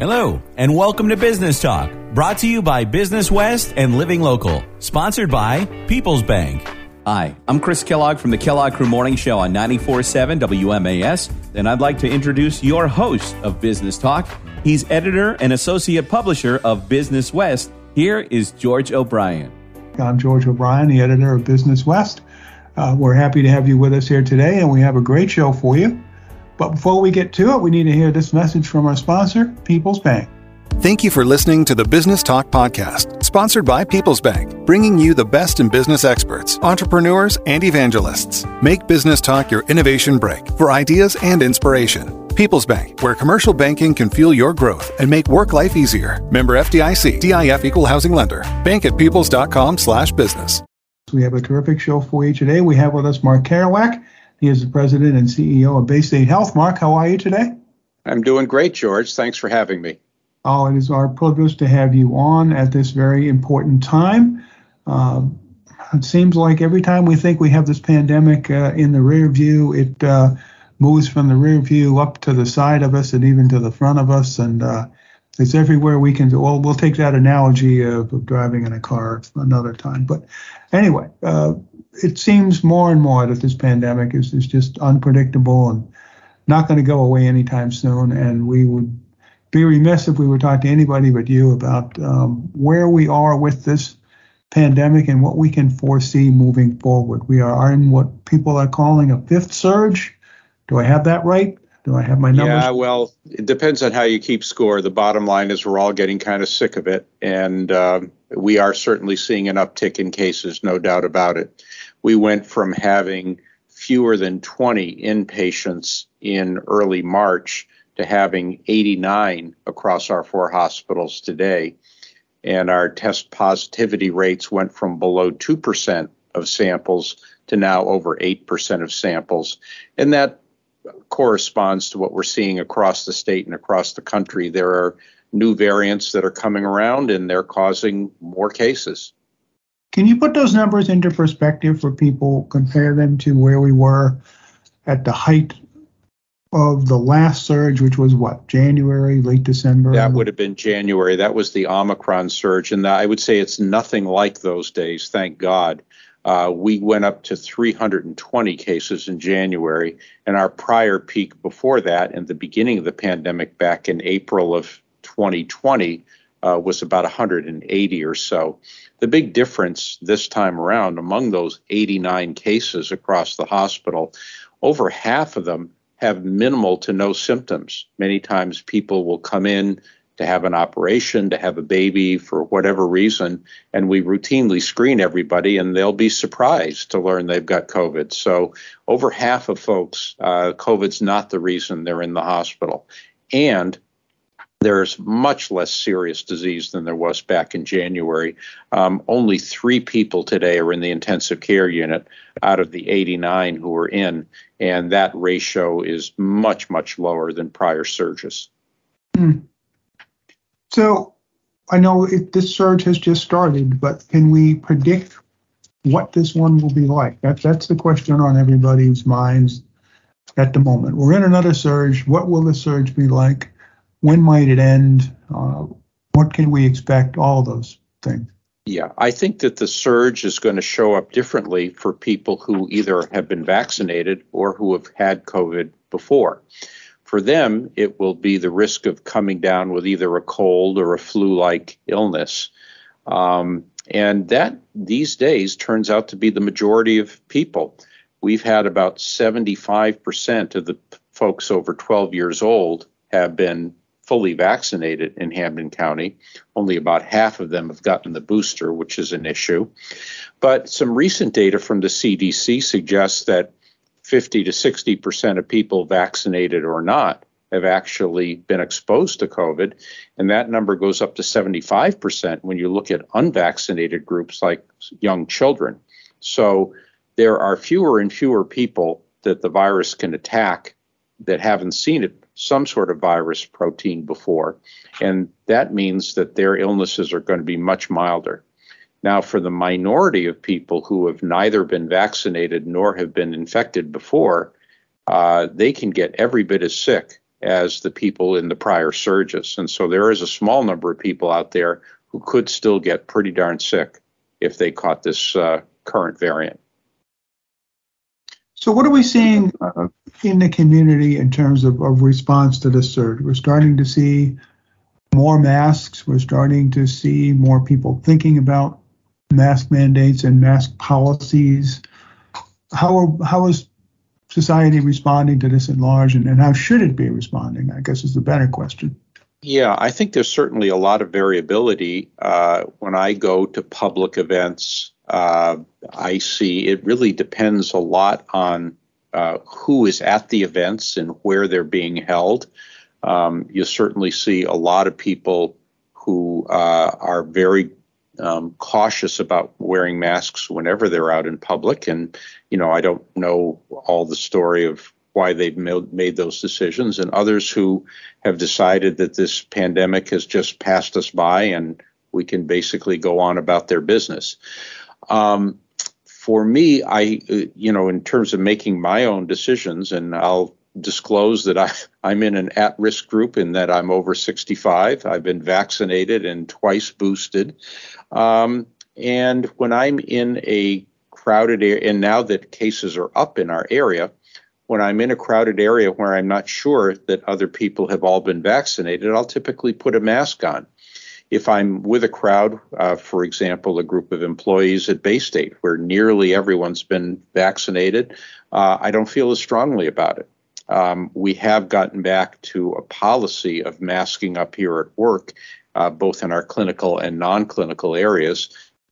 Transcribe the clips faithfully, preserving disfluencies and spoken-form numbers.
Hello, and welcome to Business Talk, brought to you by Business West and Living Local, sponsored by People's Bank. Hi, I'm Chris Kellogg from the Kellogg Crew Morning Show on ninety-four point seven W M A S, and I'd like to introduce your host of Business Talk. He's editor and associate publisher of Business West. Here is George O'Brien. I'm George O'Brien, the editor of Business West. Uh, we're happy to have you with us here today, and we have a great show for you. But before we get to it, we need to hear this message from our sponsor, People's Bank. Thank you for listening to the Business Talk podcast, sponsored by People's Bank, bringing you the best in business experts, entrepreneurs, and evangelists. Make Business Talk your innovation break for ideas and inspiration. People's Bank, where commercial banking can fuel your growth and make work life easier. Member F D I C, D I F Equal Housing Lender. Bank at peoples.com slash business. We have a terrific show for you today. We have with us Mark Kerouac. He is the president and C E O of Baystate Health. Mark, how are you today? I'm doing great, George. Thanks for having me. Oh, it is our privilege to have you on at this very important time. Uh, it seems like every time we think we have this pandemic uh, in the rear view, it uh, moves from the rear view up to the side of us and even to the front of us. And uh, it's everywhere we can. Well, we'll take that analogy of, of driving in a car another time. But anyway, uh, it seems more and more that this pandemic is, is just unpredictable and not going to go away anytime soon. And we would be remiss if we were talking to anybody but you about um, where we are with this pandemic and what we can foresee moving forward. We are in what people are calling a fifth surge. Do I have that right? Do I have my numbers? Yeah, well, it depends on how you keep score. The bottom line is we're all getting kind of sick of it. And uh, we are certainly seeing an uptick in cases, no doubt about it. We went from having fewer than twenty inpatients in early March to having eighty-nine across our four hospitals today. And our test positivity rates went from below two percent of samples to now over eight percent of samples. And that corresponds to what we're seeing across the state and across the country. There are new variants that are coming around and they're causing more cases. Can you put those numbers into perspective for people, compare them to where we were at the height of the last surge, which was what, January, late December? That would have been January. That was the Omicron surge. And I would say it's nothing like those days, thank God. Uh, we went up to three hundred twenty cases in January, and our prior peak before that, in the beginning of the pandemic back in April of twenty twenty, uh, was about one hundred eighty or so. The big difference this time around, among those eighty-nine cases across the hospital, over half of them have minimal to no symptoms. Many times people will come in to have an operation, to have a baby for whatever reason, and we routinely screen everybody and they'll be surprised to learn they've got COVID. So over half of folks, uh, COVID's not the reason they're in the hospital. And there's much less serious disease than there was back in January. Um, only three people today are in the intensive care unit out of the eighty-nine who are in, and that ratio is much, much lower than prior surges. Hmm. So I know it, this surge has just started, but can we predict what this one will be like? That, that's the question on everybody's minds at the moment. We're in another surge. What will the surge be like? When might it end? Uh, what can we expect? All of those things. Yeah, I think that the surge is going to show up differently for people who either have been vaccinated or who have had COVID before. For them, it will be the risk of coming down with either a cold or a flu-like illness. Um, and that these days turns out to be the majority of people. We've had about seventy-five percent of the folks over twelve years old have been fully vaccinated in Hampden County. Only about half of them have gotten the booster, which is an issue. But some recent data from the C D C suggests that fifty to sixty percent of people, vaccinated or not, have actually been exposed to COVID. And that number goes up to seventy-five percent when you look at unvaccinated groups like young children. So there are fewer and fewer people that the virus can attack that haven't seen it, some sort of virus protein before. And that means that their illnesses are going to be much milder. Now, for the minority of people who have neither been vaccinated nor have been infected before, uh, they can get every bit as sick as the people in the prior surges. And so there is a small number of people out there who could still get pretty darn sick if they caught this uh, current variant. So what are we seeing uh, in the community in terms of, of response to this surge? We're starting to see more masks. We're starting to see more people thinking about mask mandates and mask policies. How are, how is society responding to this at large, and, and how should it be responding, I guess, is the better question. Yeah, I think there's certainly a lot of variability. Uh, when I go to public events, uh, I see it really depends a lot on uh, who is at the events and where they're being held. Um, you certainly see a lot of people who uh, are very um, cautious about wearing masks whenever they're out in public. And, you know, I don't know all the story of why they've made those decisions, and others who have decided that this pandemic has just passed us by and we can basically go on about their business. Um, for me, I, you know, in terms of making my own decisions, and I'll disclose that I, I'm in an at-risk group in that I'm over sixty-five. I've been vaccinated and twice boosted. Um, and when I'm in a crowded area, and now that cases are up in our area, when I'm in a crowded area where I'm not sure that other people have all been vaccinated, I'll typically put a mask on. If I'm with a crowd, uh, for example, a group of employees at Bay State where nearly everyone's been vaccinated, uh, I don't feel as strongly about it. Um, we have gotten back to a policy of masking up here at work, uh, both in our clinical and non-clinical areas,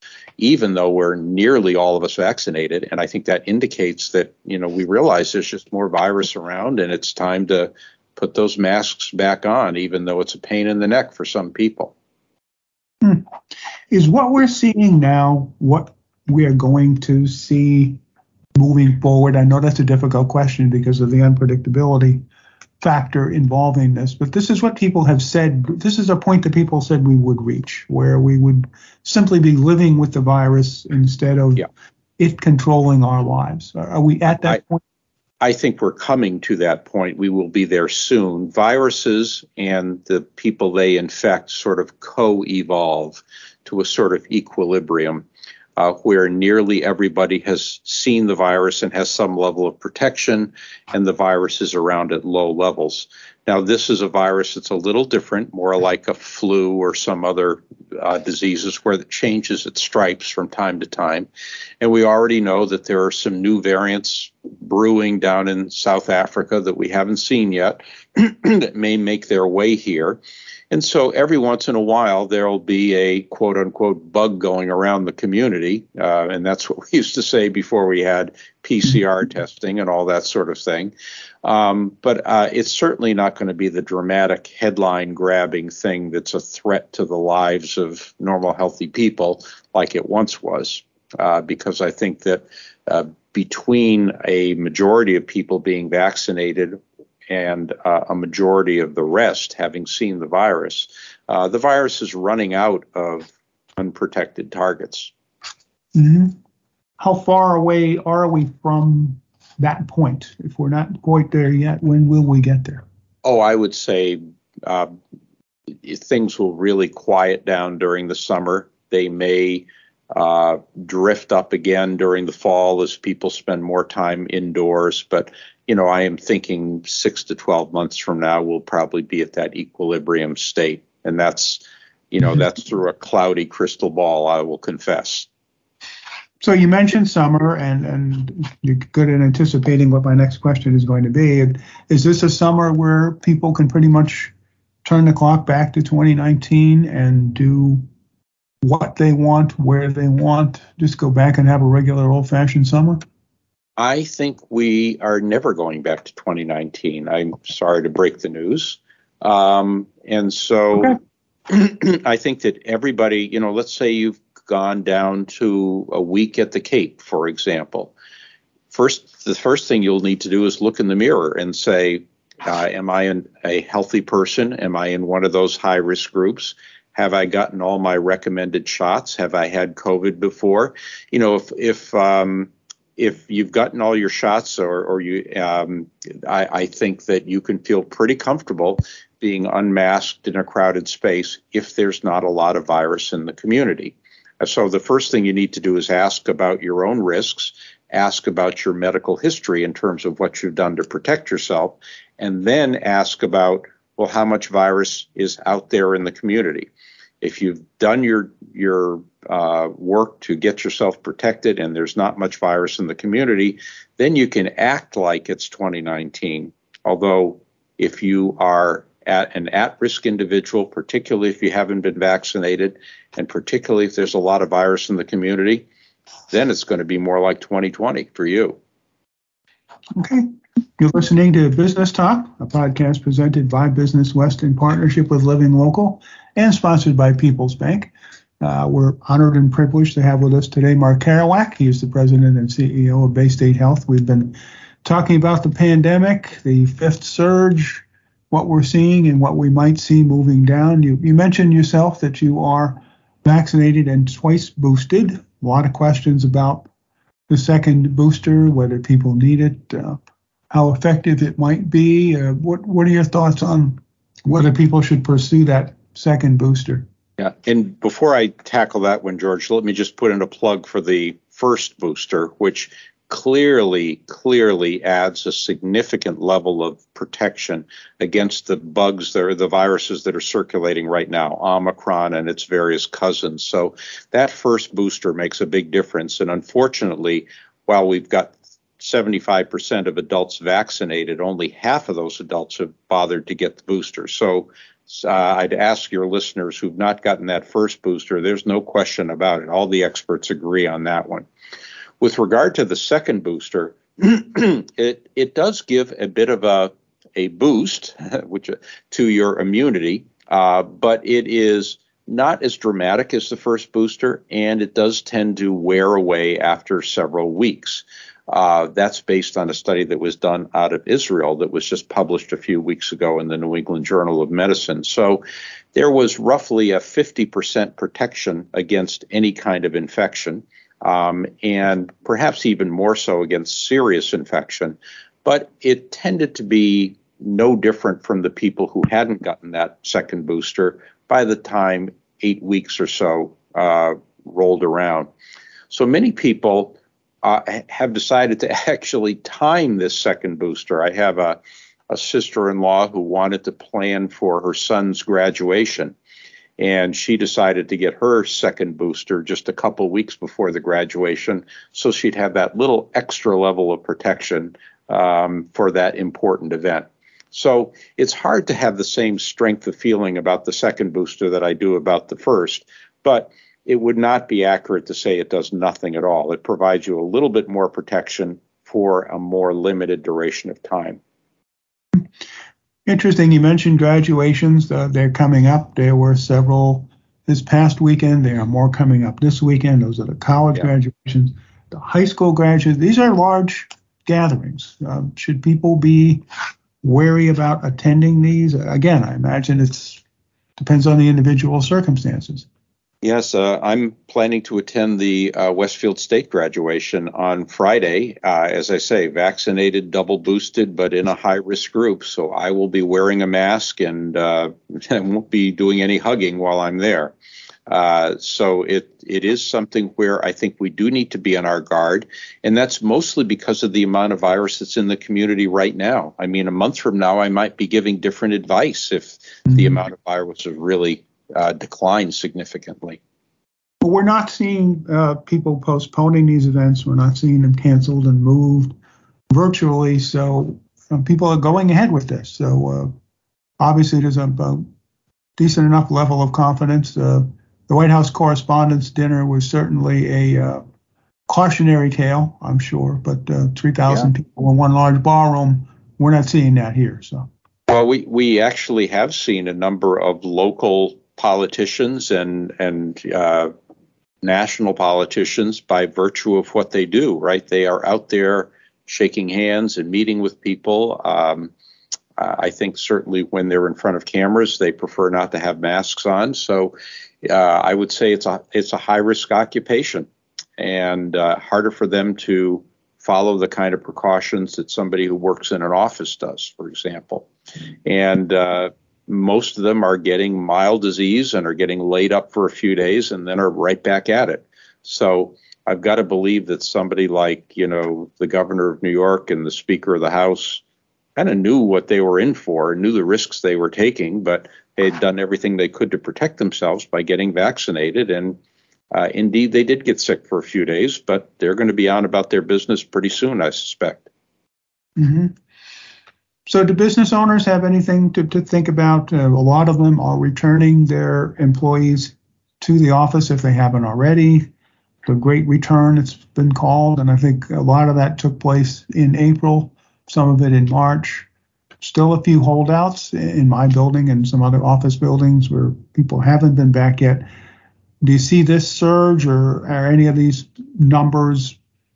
even though we're nearly all of us vaccinated. And I think that indicates that, you know, we realize there's just more virus around and it's time to put those masks back on, even though it's a pain in the neck for some people. Hmm. Is what we're seeing now what we are going to see moving forward? I know that's a difficult question because of the unpredictability factor involving this, but this is what people have said. This is a point that people said we would reach, where we would simply be living with the virus instead of yeah. it controlling our lives. Are we at that I, point? I think we're coming to that point. We will be there soon. Viruses and the people they infect sort of co-evolve to a sort of equilibrium uh, where nearly everybody has seen the virus and has some level of protection, and the virus is around at low levels. Now, this is a virus that's a little different, more like a flu or some other uh, diseases where it changes its stripes from time to time. And we already know that there are some new variants brewing down in South Africa that we haven't seen yet that may make their way here. And so every once in a while, there'll be a quote unquote bug going around the community. Uh, and that's what we used to say before we had P C R testing and all that sort of thing. Um, but uh, it's certainly not going to be the dramatic headline grabbing thing that's a threat to the lives of normal, healthy people like it once was, uh, because I think that uh, between a majority of people being vaccinated and uh, a majority of the rest having seen the virus, uh, the virus is running out of unprotected targets. Mm-hmm. How far away are we from that point? If we're not quite there yet, when will we get there? Oh, I would say uh, things will really quiet down during the summer. They may uh, drift up again during the fall as people spend more time indoors. But, you know, I am thinking six to twelve months from now, we'll probably be at that equilibrium state. And that's, you know, that's through a cloudy crystal ball, I will confess. So you mentioned summer, and, and you're good at anticipating what my next question is going to be. Is this a summer where people can pretty much turn the clock back to twenty nineteen and do what they want, where they want, just go back and have a regular old-fashioned summer? I think we are never going back to twenty nineteen. I'm sorry to break the news. Um, and so okay. I think that everybody, you know, let's say you've gone down to a week at the Cape, for example. First, the first thing you'll need to do is look in the mirror and say, uh, am I an, a healthy person? Am I in one of those high-risk groups? Have I gotten all my recommended shots? Have I had COVID before? You know, if if um, if you've gotten all your shots, or, or you, um, I, I think that you can feel pretty comfortable being unmasked in a crowded space if there's not a lot of virus in the community. So the first thing you need to do is ask about your own risks, ask about your medical history in terms of what you've done to protect yourself, and then ask about, well, how much virus is out there in the community. If you've done your your uh, work to get yourself protected and there's not much virus in the community, then you can act like it's twenty nineteen. Although if you are at an at-risk individual, particularly if you haven't been vaccinated, and particularly if there's a lot of virus in the community, then it's going to be more like twenty twenty for you. Okay. You're listening to Business Talk, a podcast presented by Business West in partnership with Living Local and sponsored by People's Bank. Uh, we're honored and privileged to have with us today Mark Kerouac. He is the president and C E O of Bay State Health. We've been talking about the pandemic, the fifth surge, what we're seeing and what we might see moving down. You, you mentioned yourself that you are vaccinated and twice boosted. A lot of questions about the second booster, whether people need it, uh, how effective it might be. Uh, what what are your thoughts on whether people should pursue that second booster? Yeah, and before I tackle that one, George, let me just put in a plug for the first booster, which clearly, clearly adds a significant level of protection against the bugs that are the viruses that are circulating right now, Omicron and its various cousins. So that first booster makes a big difference. And unfortunately, while we've got seventy-five percent of adults vaccinated, only half of those adults have bothered to get the booster. So uh, I'd ask your listeners who've not gotten that first booster, there's no question about it. All the experts agree on that one. With regard to the second booster, it it does give a bit of a a boost which to your immunity, uh, but it is not as dramatic as the first booster, and it does tend to wear away after several weeks. Uh, that's based on a study that was done out of Israel that was just published a few weeks ago in the New England Journal of Medicine. So there was roughly a fifty percent protection against any kind of infection. Um, and perhaps even more so against serious infection. But it tended to be no different from the people who hadn't gotten that second booster by the time eight weeks or so uh, rolled around. So many people uh, have decided to actually time this second booster. I have a, a sister-in-law who wanted to plan for her son's graduation. And she decided to get her second booster just a couple weeks before the graduation, so she'd have that little extra level of protection um, for that important event. So it's hard to have the same strength of feeling about the second booster that I do about the first, but it would not be accurate to say it does nothing at all. It provides you a little bit more protection for a more limited duration of time. Interesting. You mentioned graduations. Uh, they're coming up. There were several this past weekend. There are more coming up this weekend. Those are the college yeah. graduations, the high school graduations. These are large gatherings. Uh, should people be wary about attending these? Again, I imagine it depends on the individual circumstances. Yes, uh, I'm planning to attend the uh, Westfield State graduation on Friday. Uh, as I say, vaccinated, double boosted, but in a high-risk group. So I will be wearing a mask and uh, won't be doing any hugging while I'm there. Uh, so it it is something where I think we do need to be on our guard. And that's mostly because of the amount of virus that's in the community right now. I mean, a month from now, I might be giving different advice if mm-hmm. the amount of virus is really Uh, decline significantly. But we're not seeing uh, people postponing these events. We're not seeing them canceled and moved virtually. So uh, people are going ahead with this. So uh, obviously there's a, a decent enough level of confidence. Uh, the White House Correspondents' Dinner was certainly a uh, cautionary tale, I'm sure. But uh, three thousand yeah. people in one large ballroom, we're not seeing that here. So. Well, we, we actually have seen a number of local politicians and and uh, national politicians by virtue of what they do, right? They are out there shaking hands and meeting with people. Um, I think certainly when they're in front of cameras, they prefer not to have masks on. So uh, I would say it's a it's a high risk occupation and uh, harder for them to follow the kind of precautions that somebody who works in an office does, for example. And uh, most of them are getting mild disease and are getting laid up for a few days and then are right back at it. So I've got to believe that somebody like, you know, the governor of New York and the Speaker of the House kind of knew what they were in for, knew the risks they were taking, but they had done everything they could to protect themselves by getting vaccinated. And uh, indeed, they did get sick for a few days, but they're going to be on about their business pretty soon, I suspect. Mm-hmm. So do business owners have anything to, to think about? Uh, a lot of them are returning their employees to the office if they haven't already. The Great Return, it's been called, and I think a lot of that took place in April, some of it in March. Still a few holdouts in my building and some other office buildings where people haven't been back yet. Do you see this surge, or are any of these numbers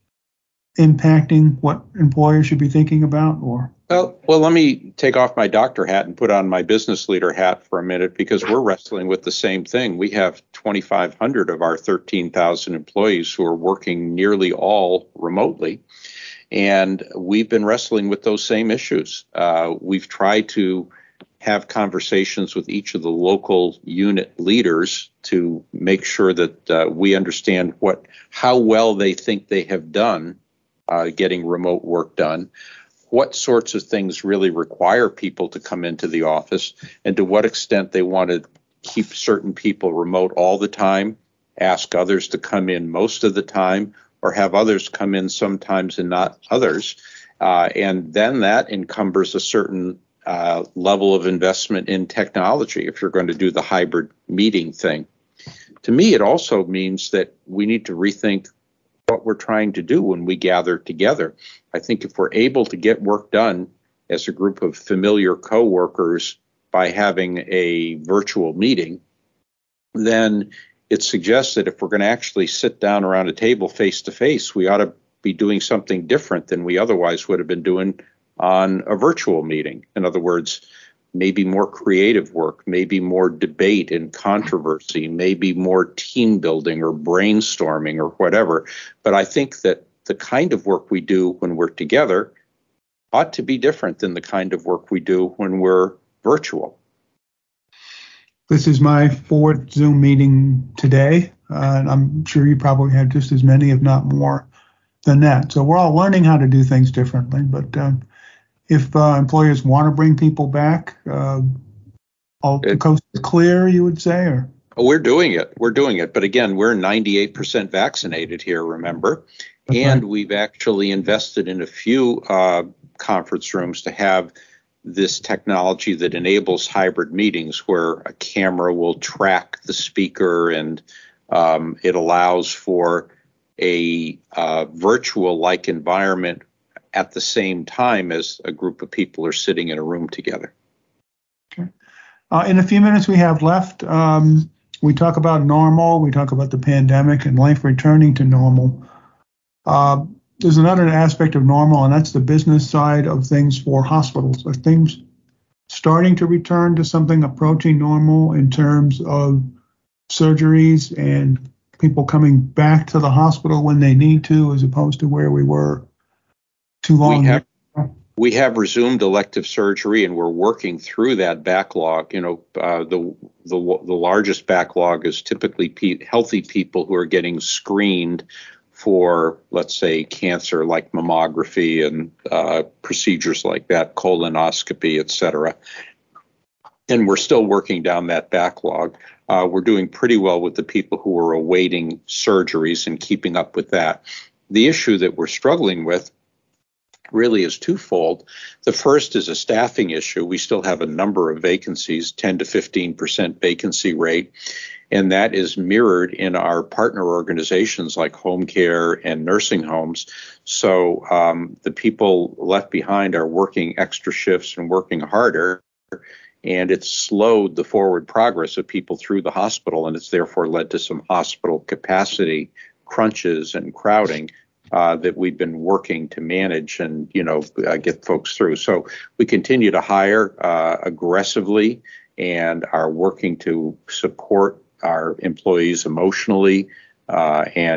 impacting what employers should be thinking about? Or Well, well, let me take off my doctor hat and put on my business leader hat for a minute, because we're wrestling with the same thing. We have twenty-five hundred of our thirteen thousand employees who are working nearly all remotely. And we've been wrestling with those same issues. Uh, we've tried to have conversations with each of the local unit leaders to make sure that uh, we understand what, how well they think they have done uh, getting remote work done, what sorts of things really require people to come into the office, and to what extent they want to keep certain people remote all the time, ask others to come in most of the time, or have others come in sometimes and not others. Uh, and then that encumbers a certain uh, level of investment in technology if you're going to do the hybrid meeting thing. To me, it also means that we need to rethink what we're trying to do when we gather together. I think if we're able to get work done as a group of familiar coworkers by having a virtual meeting, then it suggests that if we're going to actually sit down around a table face to face, we ought to be doing something different than we otherwise would have been doing on a virtual meeting. In other words, maybe more creative work, maybe more debate and controversy, maybe more team building or brainstorming or whatever. But I think that the kind of work we do when we're together ought to be different than the kind of work we do when we're virtual. This is my fourth Zoom meeting today, uh, and I'm sure you probably had just as many, if not more, than that. So we're all learning how to do things differently. But um, if uh, employers want to bring people back, uh, all the coast is clear, you would say? Or we're doing it. We're doing it. But again, we're ninety-eight percent vaccinated here, remember? That's and right. We've actually invested in a few uh, conference rooms to have this technology that enables hybrid meetings where a camera will track the speaker, and um, it allows for a uh, virtual-like environment at the same time as a group of people are sitting in a room together. Okay. Uh, in a few minutes we have left, um, we talk about normal, we talk about the pandemic and life returning to normal. Uh, There's another aspect of normal, and that's the business side of things for hospitals. Are things starting to return to something approaching normal in terms of surgeries and people coming back to the hospital when they need to, as opposed to where we were too long we have, ago? We have resumed elective surgery, and we're working through that backlog. You know, uh, the, the the largest backlog is typically pe- healthy people who are getting screened for, let's say, cancer like mammography and uh, procedures like that, colonoscopy, et cetera. And we're still working down that backlog. Uh, we're doing pretty well with the people who are awaiting surgeries and keeping up with that. The issue that we're struggling with really is twofold. The first is a staffing issue. We still have a number of vacancies, ten to fifteen percent vacancy rate. And that is mirrored in our partner organizations like home care and nursing homes. So um, the people left behind are working extra shifts and working harder. And it's slowed the forward progress of people through the hospital. And it's therefore led to some hospital capacity crunches and crowding uh, that we've been working to manage and, you know, uh, get folks through. So we continue to hire uh, aggressively and are working to support our employees emotionally uh, and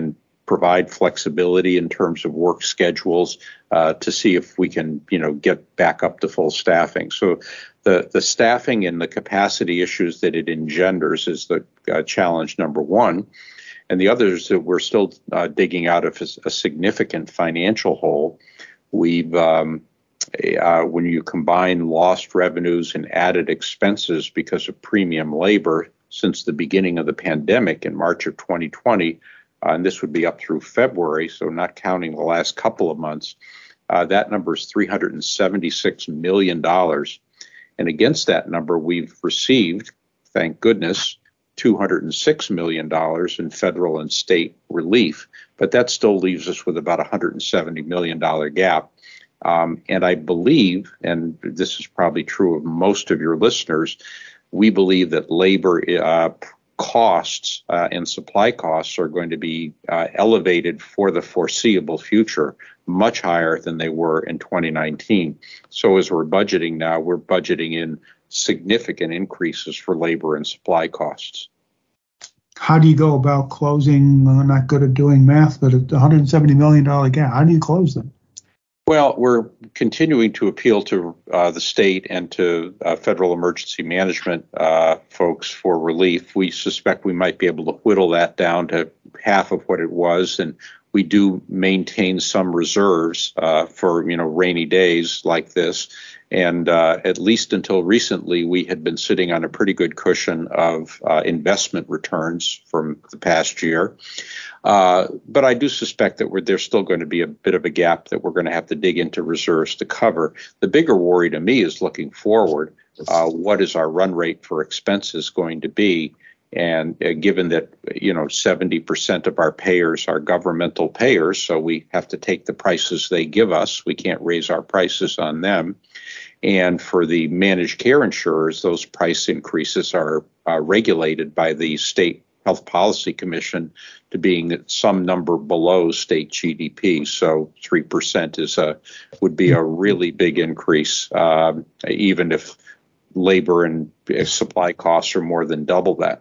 provide flexibility in terms of work schedules uh, to see if we can, you know, get back up to full staffing. So the, the staffing and the capacity issues that it engenders is the uh, challenge number one. And the other is that we're still uh, digging out of a significant financial hole. We've, um, uh, when you combine lost revenues and added expenses because of premium labor since the beginning of the pandemic in March of twenty twenty, uh, and this would be up through February, so not counting the last couple of months, uh, that number is three hundred seventy-six million dollars. And against that number, we've received, thank goodness, two hundred six million dollars in federal and state relief, but that still leaves us with about a one hundred seventy million dollars gap. Um, and I believe, and this is probably true of most of your listeners, we believe that labor uh, costs uh, and supply costs are going to be uh, elevated for the foreseeable future, much higher than they were in twenty nineteen. So as we're budgeting now, we're budgeting in significant increases for labor and supply costs. How do you go about closing, I'm not good at doing math, but a one hundred seventy million dollars gap? How do you close them? Well, we're continuing to appeal to uh, the state and to uh, federal emergency management uh, folks for relief. We suspect we might be able to whittle that down to half of what it was, and we do maintain some reserves uh, for, you know, rainy days like this. And uh, at least until recently, we had been sitting on a pretty good cushion of uh, investment returns from the past year. Uh, but I do suspect that we're, there's still going to be a bit of a gap that we're going to have to dig into reserves to cover. The bigger worry to me is looking forward. Uh, what is our run rate for expenses going to be? And uh, given that, you know, seventy percent of our payers are governmental payers, so we have to take the prices they give us. We can't raise our prices on them. And for the managed care insurers, those price increases are uh, regulated by the State Health Policy Commission to being some number below state G D P. So three percent is a would be a really big increase, um, even if labor and supply costs are more than double that.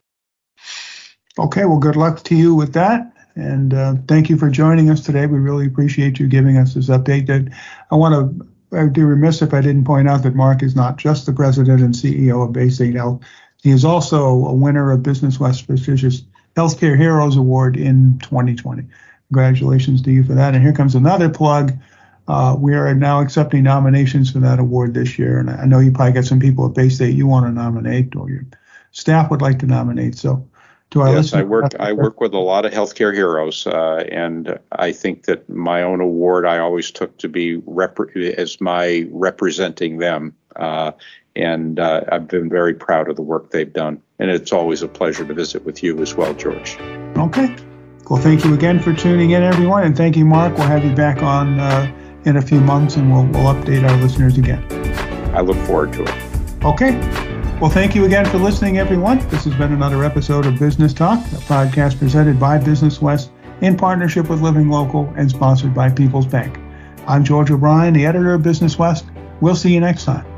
Okay, well, good luck to you with that. And uh, thank you for joining us today. We really appreciate you giving us this update. That I want to I'd be remiss if I didn't point out that Mark is not just the president and C E O of Baystate Health. He is also a winner of Business West's prestigious Healthcare Heroes Award in twenty twenty. Congratulations to you for that. And here comes another plug. Uh, we are now accepting nominations for that award this year. And I know you probably got some people at Baystate you want to nominate, or your staff would like to nominate. So to our yes, listeners, I work I work with a lot of healthcare heroes, uh, and I think that my own award I always took to be rep- as my representing them. Uh, and uh, I've been very proud of the work they've done. And it's always a pleasure to visit with you as well, George. Okay. Well, thank you again for tuning in, everyone. And thank you, Mark. We'll have you back on uh, in a few months, and we'll, we'll update our listeners again. I look forward to it. Okay. Well, thank you again for listening, everyone. This has been another episode of Business Talk, a podcast presented by Business West in partnership with Living Local and sponsored by People's Bank. I'm George O'Brien, the editor of Business West. We'll see you next time.